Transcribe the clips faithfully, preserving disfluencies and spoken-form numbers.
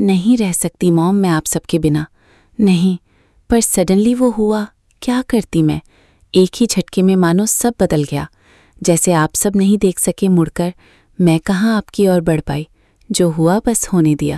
नहीं रह सकती मॉम मैं आप सबके बिना। नहीं, पर सडनली वो हुआ, क्या करती मैं। एक ही झटके में मानो सब बदल गया। जैसे आप सब नहीं देख सके मुड़कर, मैं कहाँ आपकी ओर बढ़ पाई। जो हुआ बस होने दिया।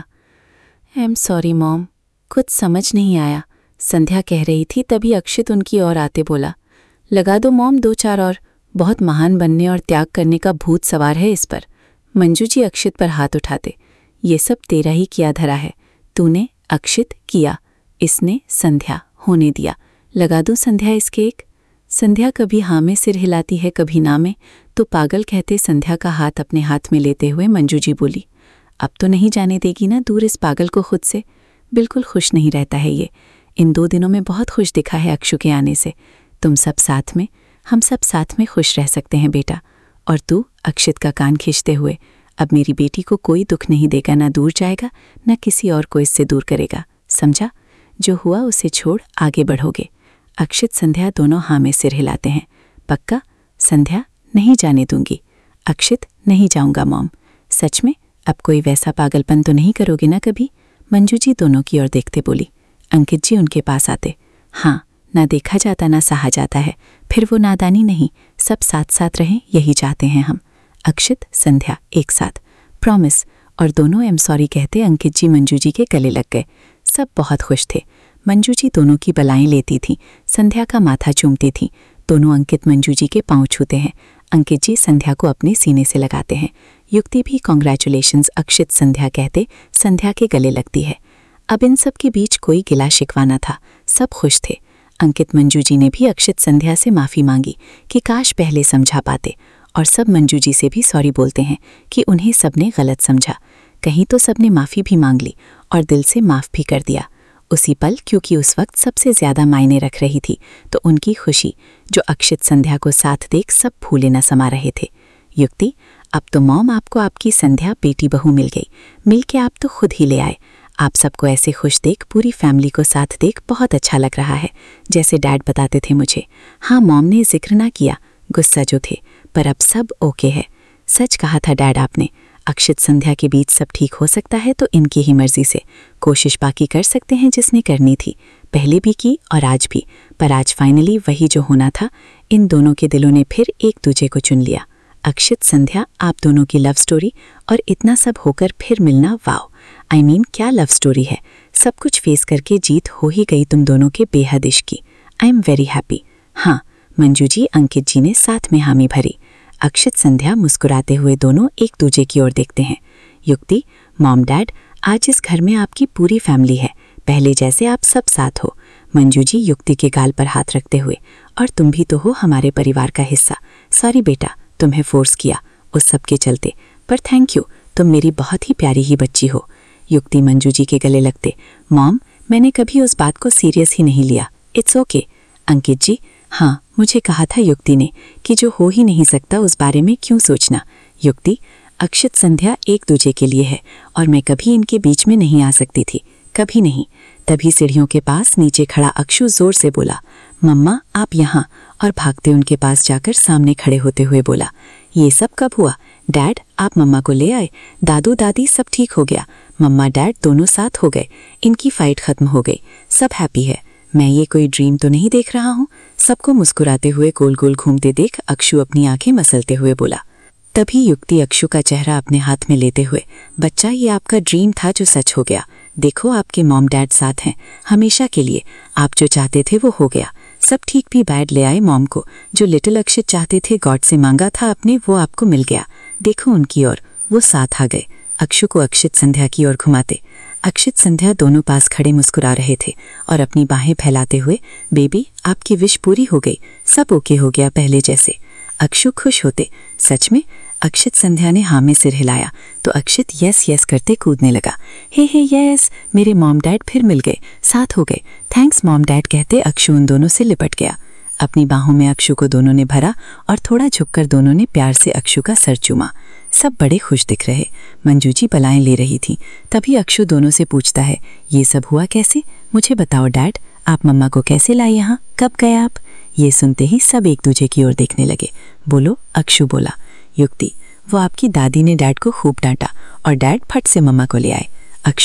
आई एम सॉरी मॉम, कुछ समझ नहीं आया, संध्या कह रही थी। तभी अक्षित उनकी ओर आते बोला, लगा दो मॉम दो चार और, बहुत महान बनने और त्याग करने का भूत सवार है इस पर। मंजू जी अक्षित पर हाथ उठाते, ये सब तेरा ही किया धरा है। तूने अक्षित किया, इसने संध्या होने दिया। लगा दूं संध्या इसके एक। संध्या कभी हाँ में सिर हिलाती है कभी ना में। तो पागल कहते संध्या का हाथ अपने हाथ में लेते हुए मंजू जी बोली, अब तो नहीं जाने देगी ना दूर इस पागल को खुद से। बिल्कुल खुश नहीं रहता है ये। इन दो दिनों में बहुत खुश दिखा है अक्षु के आने से। तुम सब साथ में, हम सब साथ में खुश रह सकते हैं बेटा। और तू अक्षित का कान खींचते हुए, अब मेरी बेटी को कोई दुख नहीं देगा, ना दूर जाएगा ना किसी और को इससे दूर करेगा, समझा। जो हुआ उसे छोड़ आगे बढ़ोगे। अक्षित संध्या दोनों हाँ में सिर हिलाते हैं। पक्का। संध्या नहीं जाने दूंगी। अक्षित नहीं जाऊंगा मॉम। सच में अब कोई वैसा पागलपन तो नहीं करोगे ना कभी। मंजू जी दोनों की ओर देखते बोली। अंकित जी उनके पास आते, हाँ, ना देखा जाता ना सहा जाता है, फिर वो नादानी नहीं, सब साथ साथ रहें यही चाहते हैं हम। अक्षित संध्या एक साथ, प्रॉमिस। और दोनों एम सॉरी कहते अंकित जी मंजू जी के गले लग गए। सब बहुत खुश थे। मंजू जी दोनों की बलाएं लेती थीं, संध्या का माथा चूमती थीं। दोनों अंकित मंजू जी के पांव छूते हैं। अंकित जी संध्या को अपने सीने से लगाते हैं। युक्ति भी कॉन्ग्रेचुलेशंस अक्षित संध्या कहते संध्या के गले लगती है। अब इन सब के बीच कोई गिला शिकवा न था, सब खुश थे। अंकित मंजू जी ने भी अक्षित संध्या से माफ़ी मांगी कि काश पहले समझा पाते, और सब मंजू जी से भी सॉरी बोलते हैं कि उन्हें सबने गलत समझा। कहीं तो सबने माफ़ी भी मांग ली और दिल से माफ़ भी कर दिया उसी पल, क्योंकि उस वक्त सबसे ज़्यादा मायने रख रही थी तो उनकी खुशी, जो अक्षित संध्या को साथ देख सब फूले न समा रहे थे। युक्ति, अब तो मॉम आपको आपकी संध्या बेटी बहू मिल गई, मिल के आप तो खुद ही ले आए। आप सबको ऐसे खुश देख, पूरी फैमिली को साथ देख बहुत अच्छा लग रहा है, जैसे डैड बताते थे मुझे। हाँ, मॉम ने जिक्र ना किया, गुस्सा जो थे, पर अब सब ओके है। सच कहा था डैड आपने, अक्षित संध्या के बीच सब ठीक हो सकता है तो इनकी ही मर्जी से। कोशिश बाकी कर सकते हैं जिसने करनी थी, पहले भी की और आज भी, पर आज फाइनली वही जो होना था। इन दोनों के दिलों ने फिर एक दूजे को चुन लिया। अक्षित संध्या, आप दोनों की लव स्टोरी, और इतना सब होकर फिर मिलना, वाओ। आई मीन क्या लव स्टोरी है। सब कुछ फेस करके जीत हो ही गई तुम दोनों के बेहद इश्क की। I am very happy. हाँ, मंजू जी अंकित जी ने साथ में हामी भरी। अक्षित संध्या मुस्कुराते हुए दोनों एक दूजे की ओर देखते हैं। युक्ति, मॉम डैड, आज इस घर में आपकी पूरी फैमिली है, पहले जैसे आप सब साथ हो। मंजू जी युक्ति के गाल पर हाथ रखते हुए, और तुम भी तो हो हमारे परिवार का हिस्सा। सॉरी बेटा, तुम्हें फोर्स किया उस सब के चलते, पर थैंक यू, तुम मेरी बहुत ही प्यारी ही बच्ची हो। युक्ति मंजू जी के गले लगते, मॉम मैंने कभी उस बात को सीरियस ही नहीं लिया, इट्स ओके। अंकित जी, हाँ, मुझे कहा था युक्ति ने कि जो हो ही नहीं सकता उस बारे में क्यों सोचना। युक्ति, अक्षित संध्या एक दूजे के लिए है और मैं कभी इनके बीच में नहीं आ सकती थी, कभी नहीं। तभी सीढ़ियों के पास नीचे खड़ा अक्षु जोर से बोला, मम्मा आप यहाँ, और भागते उनके पास जाकर सामने खड़े होते हुए बोला, ये सब कब हुआ? डैड आप मम्मा को ले आए, दादू दादी सब ठीक हो गया, मम्मा डैड दोनों साथ हो गए, इनकी फाइट खत्म हो गई, सब हैप्पी है। मैं ये कोई ड्रीम तो नहीं देख रहा हूँ? सबको मुस्कुराते हुए गोल गोल घूमते देख अक्षु अपनी आंखें मसलते हुए बोला। तभी युक्ति अक्षु का चेहरा अपने हाथ में लेते हुए, बच्चा ये आपका ड्रीम था जो सच हो गया। देखो आपके मॉम डैड साथ हैं हमेशा के लिए, आप जो चाहते थे वो हो गया। सब ठीक भी बैड ले आए मॉम को, जो लिटिल अक्षित चाहते थे गॉड से मांगा था आपने, वो आपको मिल गया। देखो उनकी ओर, वो साथ आ गए। अक्षु को अक्षित संध्या की ओर घुमाते। अक्षित संध्या दोनों पास खड़े मुस्कुरा रहे थे और अपनी बाहें फैलाते हुए, बेबी आपकी विश पूरी हो गई, सब ओके हो गया पहले जैसे। अक्षु खुश होते, सच में? अक्षित संध्या ने हाँ में सिर हिलाया तो अक्षित यस यस करते कूदने लगा। हे हे यस, मेरे मॉम डैड फिर मिल गए, साथ हो गए, थैंक्स मॉम डैड कहते अक्षु उन दोनों से लिपट गया। अपनी बाहों में अक्षु को दोनों ने भरा और थोड़ा झुककर दोनों ने प्यार से अक्षु का सर चूमा। सब बड़े खुश दिख रहे। मंजू जी बलाएं ले रही थी। तभी अक्षु दोनों से पूछता है, ये सब हुआ कैसे? मुझे बताओ डैड, आप मम्मा को कैसे लाए यहाँ, कब गए आप? ये सुनते ही सब एक दूजे की ओर देखने लगे। बोलो, अक्षु बोला। युक्ति, वो आपकी दादी ने डैड को खूब डांटा और डैड फट से मम्मा को ले आए। अक्षु,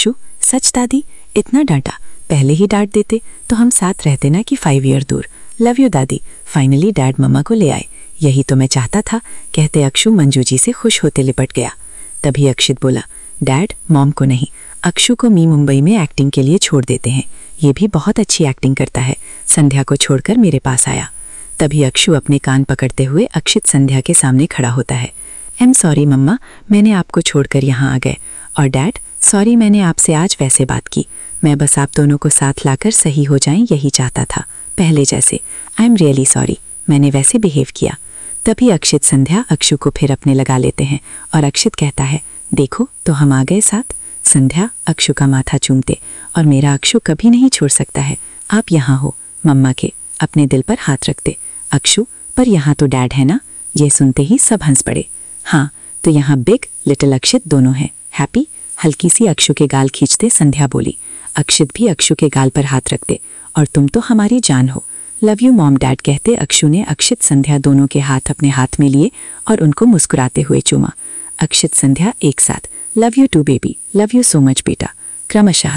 सच दादी, इतना डांटा? पहले ही डांट देते तो हम साथ रहते ना कि फाइव ईयर दूर। लव यू दादी। फाइनली डैड मम्मा को ले आए। यही तो मैं चाहता था, कहते अक्षु मंजू जी से खुश होते लिपट गया। तभी अक्षित बोला, डैड मॉम को नहीं, अक्षु को मी मुंबई में एक्टिंग के लिए छोड़ देते हैं। ये भी बहुत अच्छी एक्टिंग करता है। संध्या को छोड़कर मेरे पास आया। तभी अक्षु अपने कान पकड़ते हुए अक्षित संध्या के सामने खड़ा होता है। आई एम सॉरी मम्मा, मैंने आपको छोड़कर यहाँ आ गए। और डैड सॉरी, मैंने आपसे आज वैसे बात की। मैं बस आप दोनों को साथ लाकर सही हो जाएं यही चाहता था, पहले जैसे। आई एम रियली सॉरी, मैंने वैसे बिहेव किया। तभी अक्षित संध्या अक्षु को फिर अपने लगा लेते हैं और अक्षित कहता है, देखो तो हम आ गए साथ। संध्या अक्षु का माथा चूमते, और मेरा अक्षु कभी नहीं छोड़ सकता है। आप यहाँ हो मम्मा के, अपने दिल पर हाथ रखते। अक्षु, पर यहाँ तो डैड है ना? ये सुनते ही सब हंस पड़े। हाँ, तो यहाँ बिग लिटिल अक्षित दोनों हैं। हैप्पी? हल्की सी अक्षु के गाल खींचते संध्या बोली। अक्षित भी अक्षु के गाल पर हाथ रखते, और तुम तो हमारी जान हो। लव यू मॉम डैड कहते अक्षु ने अक्षित संध्या दोनों के हाथ अपने हाथ में लिए और उनको मुस्कुराते हुए चूमा। अक्षित संध्या एक साथ, love you too baby, love you so much बेटा, क्रमशः।